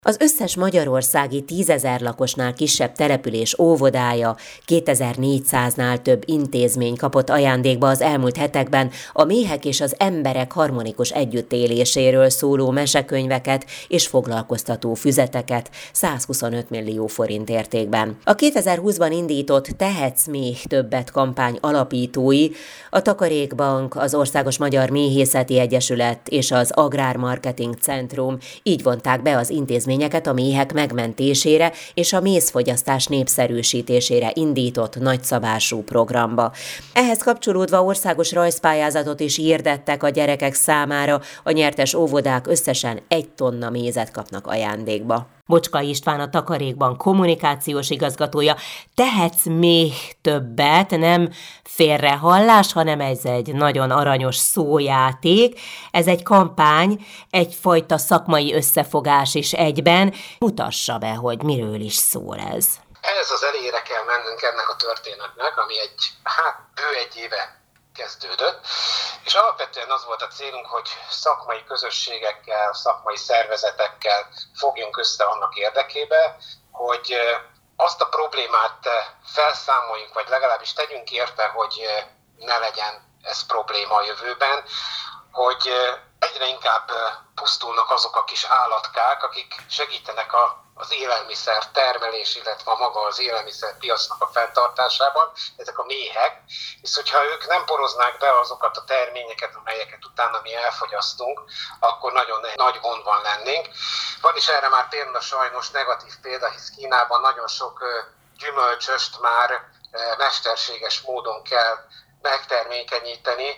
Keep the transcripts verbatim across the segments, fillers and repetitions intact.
Az összes magyarországi tízezer lakosnál kisebb település óvodája, kétezer-négyszáznál több intézmény kapott ajándékba az elmúlt hetekben a méhek és az emberek harmonikus együttéléséről szóló mesekönyveket és foglalkoztató füzeteket százhuszonöt millió forint értékben. A kétezer-húszban indított Tehetsz Méh Többet kampány alapítói, a Takarékbank, az Országos Magyar Méhészeti Egyesület és az Agrármarketing Centrum így vonták be az intézmény a méhek megmentésére és a mézfogyasztás népszerűsítésére indított nagyszabású programba. Ehhez kapcsolódva országos rajzpályázatot is hirdettek a gyerekek számára, a nyertes óvodák összesen egy tonna mézet kapnak ajándékba. Bocska István, a Takarékbank kommunikációs igazgatója. Tehetsz Méh Többet, nem félrehallás, hanem ez egy nagyon aranyos szójáték. Ez egy kampány, egyfajta szakmai összefogás is egyben. Mutassa be, hogy miről is szól ez. Ez az elére kell mennünk ennek a történetnek, ami egy, hát bő egy éve kezdődött, és alapvetően az volt a célunk, hogy szakmai közösségekkel, szakmai szervezetekkel fogjunk össze annak érdekében, hogy azt a problémát felszámoljunk, vagy legalábbis tegyünk érte, hogy ne legyen ez probléma a jövőben, hogy egyre inkább pusztulnak azok a kis állatkák, akik segítenek a az élelmiszer termelés, illetve a maga az élelmiszer piacnak a fenntartásában, ezek a méhek, és hogyha ők nem poroznák be azokat a terményeket, amelyeket utána mi elfogyasztunk, akkor nagyon nagy gondban lennénk. Van is erre már például sajnos negatív példa, hisz Kínában nagyon sok gyümölcsöst már mesterséges módon kell megtermékenyíteni,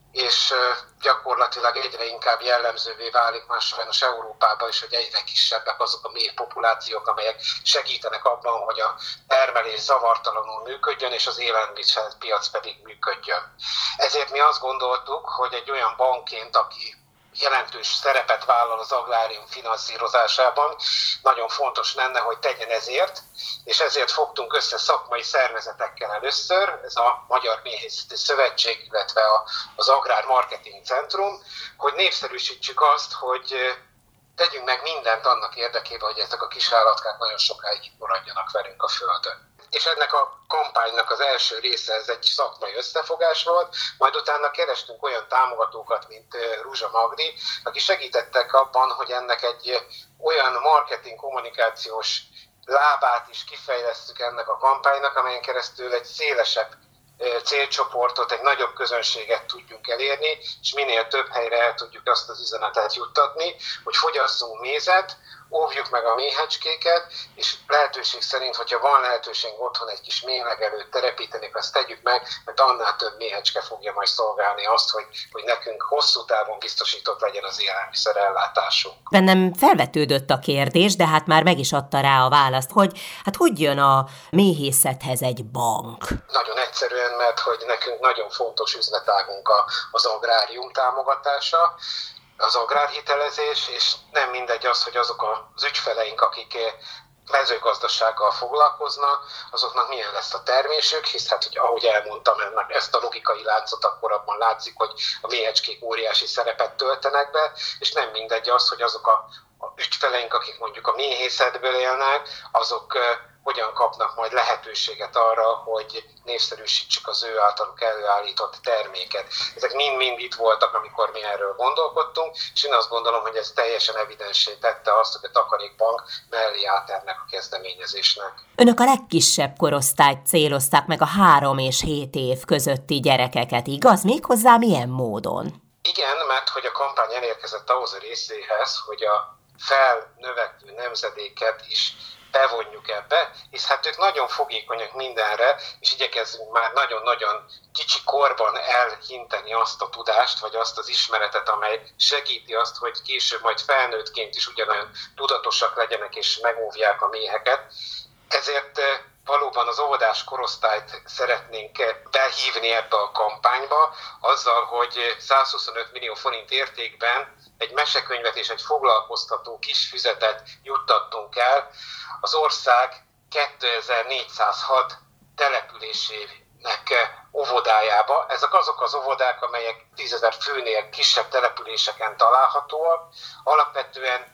és gyakorlatilag egyre inkább jellemzővé válik már sajnos Európában is, hogy egyre kisebbek azok a méh populációk, amelyek segítenek abban, hogy a termelés zavartalanul működjön, és az élelmiszerpiac pedig működjön. Ezért mi azt gondoltuk, hogy egy olyan bankként, aki jelentős szerepet vállal az agrárium finanszírozásában, nagyon fontos lenne, hogy tegyen ezért, és ezért fogtunk össze szakmai szervezetekkel először, ez a Magyar Méhészeti Szövetség, illetve az Agrármarketing Centrum, hogy népszerűsítsük azt, hogy tegyünk meg mindent annak érdekében, hogy ezek a kis állatkák nagyon sokáig itt maradjanak velünk a Földön. És ennek a kampánynak az első része ez egy szakmai összefogás volt, majd utána kerestünk olyan támogatókat, mint Ruzsa Magdi, aki segítettek abban, hogy ennek egy olyan marketing kommunikációs lábát is kifejlesztük ennek a kampánynak, amelyen keresztül egy szélesebb célcsoportot, egy nagyobb közönséget tudjunk elérni, és minél több helyre el tudjuk azt az üzenetet juttatni, hogy fogyasszunk mézet, óvjuk meg a méhecskéket, és lehetőség szerint, hogyha van lehetőség otthon egy kis méhlegelőt telepíteni, azt tegyük meg, mert annál több méhecske fogja majd szolgálni azt, hogy, hogy nekünk hosszú távon biztosított legyen az élelmiszer ellátásunk. Bennem felvetődött a kérdés, de hát már meg is adta rá a választ, hogy hát hogy jön a méhészethez egy bank? Nagyon egyszerűen, mert hogy nekünk nagyon fontos üzletágunk az agrárium támogatása, az agrárhitelezés, és nem mindegy az, hogy azok az ügyfeleink, akik mezőgazdasággal foglalkoznak, azoknak milyen lesz a termésük, hisz hát, hogy ahogy elmondtam ennek ezt a logikai láncot, akkor abban látszik, hogy a méhecskék óriási szerepet töltenek be, és nem mindegy az, hogy azok a, a ügyfeleink, akik mondjuk a méhészetből élnek, azok hogyan kapnak majd lehetőséget arra, hogy népszerűsítsük az ő általuk előállított terméket. Ezek mind-mind itt voltak, amikor mi erről gondolkodtunk, és én azt gondolom, hogy ez teljesen evidensé tette azt, hogy a Takarékbank mellé állt ennek a kezdeményezésnek. Önök a legkisebb korosztályt célozták meg, a három és hét év közötti gyerekeket, igaz? Méghozzá milyen módon? Igen, mert hogy a kampány elérkezett ahhoz a részéhez, hogy a felnövekvő nemzedéket is bevonjuk ebbe, hisz hát ők nagyon fogékonyak mindenre, és igyekezzünk már nagyon-nagyon kicsi korban elhinteni azt a tudást, vagy azt az ismeretet, amely segíti azt, hogy később majd felnőttként is ugyanolyan tudatosak legyenek, és megóvják a méheket. Ezért valóban az óvodás korosztályt szeretnénk behívni ebbe a kampányba, azzal, hogy százhuszonöt millió forint értékben egy mesekönyvet és egy foglalkoztató kis füzetet juttattunk el az ország kétezer-négyszázhat településének óvodájába. Ezek azok az óvodák, amelyek tízezer főnél kisebb településeken találhatóak. Alapvetően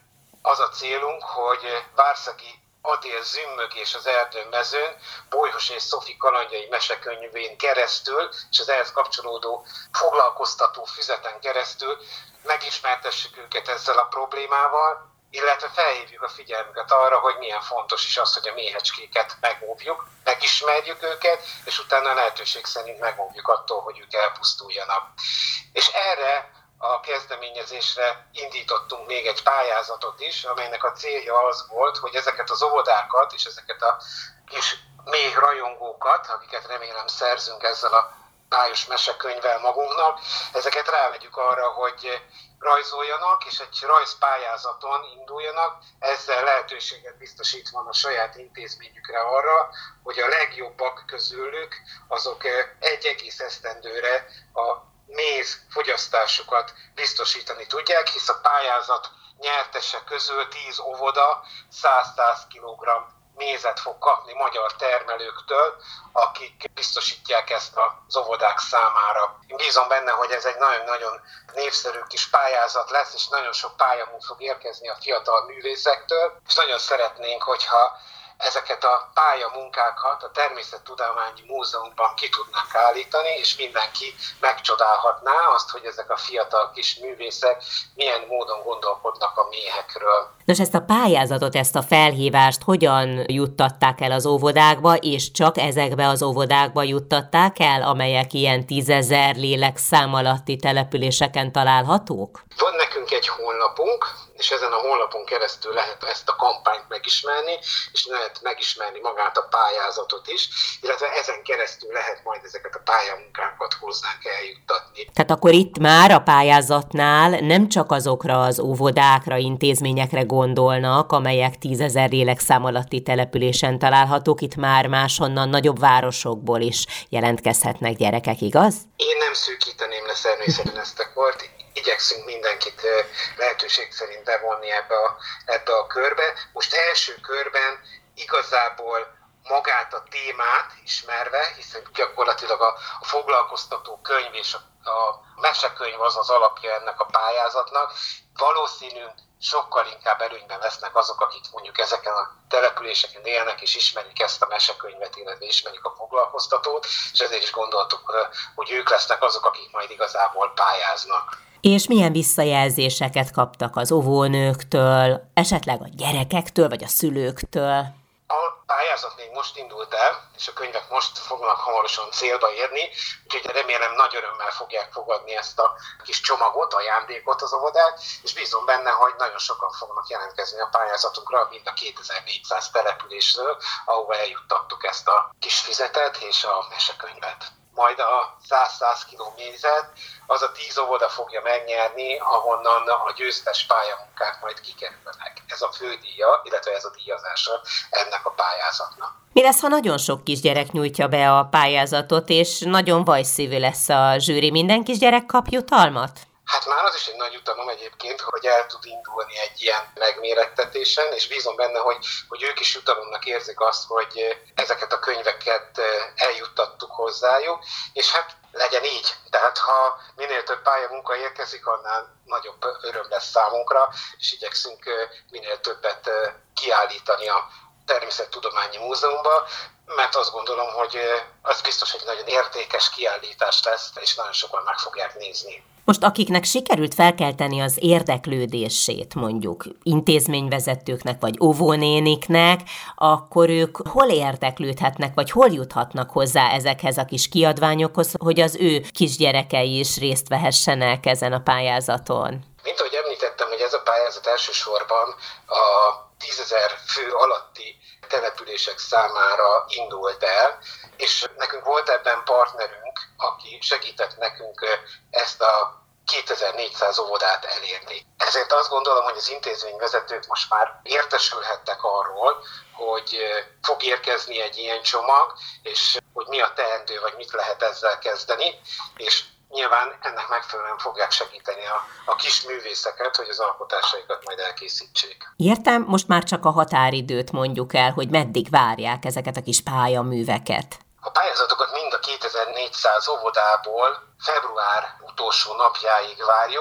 az a célunk, hogy Várszegi Adél Zümmög és az Erdőmezőn Bolyhos és Szofi kalandjai mesekönyvén keresztül, és az ehhez kapcsolódó foglalkoztató füzeten keresztül megismertessük őket ezzel a problémával, illetve felhívjuk a figyelmüket arra, hogy milyen fontos is az, hogy a méhecskéket megóvjuk, megismerjük őket, és utána lehetőség szerint megóvjuk attól, hogy ők elpusztuljanak. És erre a kezdeményezésre indítottunk még egy pályázatot is, amelynek a célja az volt, hogy ezeket az óvodákat és ezeket a kis méh rajongókat, akiket remélem szerzünk ezzel a tájos mesekönyvvel magunknak, ezeket rávegyük arra, hogy rajzoljanak, és egy rajzpályázaton induljanak, ezzel lehetőséget biztosítva a saját intézményükre arra, hogy a legjobbak közülük azok egy egész esztendőre a méz fogyasztásukat biztosítani tudják, hisz a pályázat nyertese közül tíz óvoda száz-száz kilogramm mézet fog kapni magyar termelőktől, akik biztosítják ezt az óvodák számára. Én bízom benne, hogy ez egy nagyon-nagyon népszerű kis pályázat lesz, és nagyon sok pályamunk fog érkezni a fiatal művészektől, és nagyon szeretnénk, hogyha ezeket a pályamunkákat a Természettudományi Múzeumban ki tudnánk állítani, és mindenki megcsodálhatná azt, hogy ezek a fiatal kis művészek milyen módon gondolkodnak a méhekről. Nos, ezt a pályázatot, ezt a felhívást hogyan juttatták el az óvodákba, és csak ezekbe az óvodákba juttatták el, amelyek ilyen tízezer lélekszám alatti településeken találhatók? Van nekünk egy honlapunk, és ezen a honlapon keresztül lehet ezt a kampányt megismerni, és lehet megismerni magát a pályázatot is, illetve ezen keresztül lehet majd ezeket a pályamunkákat hozzánk eljuttatni. Tehát akkor itt már a pályázatnál nem csak azokra az óvodákra, intézményekre gondolnak, amelyek tízezer lélekszám alatti településen találhatók, itt már máshonnan, nagyobb városokból is jelentkezhetnek gyerekek, igaz? Én nem szűkíteném le természetesen ezt a kort. Igyekszünk mindenkit lehetőség szerint bevonni ebbe a, ebbe a körbe. Most első körben igazából magát a témát ismerve, hiszen gyakorlatilag a, a foglalkoztató könyv és a, a mesekönyv az az alapja ennek a pályázatnak, valószínű sokkal inkább előnyben lesznek azok, akik mondjuk ezeken a településeken élnek és ismerik ezt a mesekönyvet, illetve ismerik a foglalkoztatót, és ezért is gondoltuk, hogy ők lesznek azok, akik majd igazából pályáznak. És milyen visszajelzéseket kaptak az óvónőktől, esetleg a gyerekektől, vagy a szülőktől? A pályázat még most indult el, és a könyvek most fognak hamarosan célba érni, úgyhogy remélem nagy örömmel fogják fogadni ezt a kis csomagot, ajándékot az óvodák, és bízom benne, hogy nagyon sokan fognak jelentkezni a pályázatunkra, mind a kétezer-négyszáz településről, ahova eljuttattuk ezt a kis füzetet és a mesekönyvet. Majd a száz-száz kiló mézet az a tíz óvoda fogja megnyerni, ahonnan a győztes pályamunkák majd kikerülnek. Ez a fődíja, illetve ez a díjazása ennek a pályázatnak. Mi lesz, ha nagyon sok kisgyerek nyújtja be a pályázatot, és nagyon vajszívű lesz a zsűri? Minden kisgyerek kap jutalmat? Hát már az is egy nagy jutalom egyébként, hogy el tud indulni egy ilyen megmérettetésen, és bízom benne, hogy, hogy ők is jutalomnak érzik azt, hogy ezeket a könyveket eljuttattuk hozzájuk, és hát legyen így. Tehát ha minél több pályamunka érkezik, annál nagyobb öröm lesz számunkra, és igyekszünk minél többet kiállítani a Természettudományi Múzeumba, mert azt gondolom, hogy az biztos, hogy nagyon értékes kiállítás lesz, és nagyon sokan meg fogják nézni. Most akiknek sikerült felkelteni az érdeklődését, mondjuk intézményvezetőknek vagy óvónéniknek, akkor ők hol érdeklődhetnek, vagy hol juthatnak hozzá ezekhez a kis kiadványokhoz, hogy az ő kisgyerekei is részt vehessenek ezen a pályázaton? Mint ahogy említettem, hogy ez a pályázat elsősorban a tízezer fő alatti települések számára indult el, és nekünk volt ebben partnerünk, aki segített nekünk ezt a kétezer-négyszáz óvodát elérni. Ezért azt gondolom, hogy az intézményvezetők most már értesülhettek arról, hogy fog érkezni egy ilyen csomag, és hogy mi a teendő, vagy mit lehet ezzel kezdeni, és nyilván ennek megfelelően fogják segíteni a, a kis művészeket, hogy az alkotásaikat majd elkészítsék. Értem, most már csak a határidőt mondjuk el, hogy meddig várják ezeket a kis pályaműveket. A pályázatokat mind a kétezer-négyszáz óvodából február utolsó napjáig várjuk,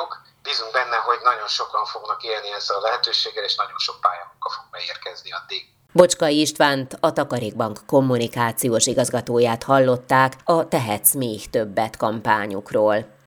bízunk benne, hogy nagyon sokan fognak élni ezzel a lehetőséggel, és nagyon sok pályamunka fog beérkezni addig. Bocskai Istvánt, a Takarékbank kommunikációs igazgatóját hallották a Tehetsz még többet kampányukról.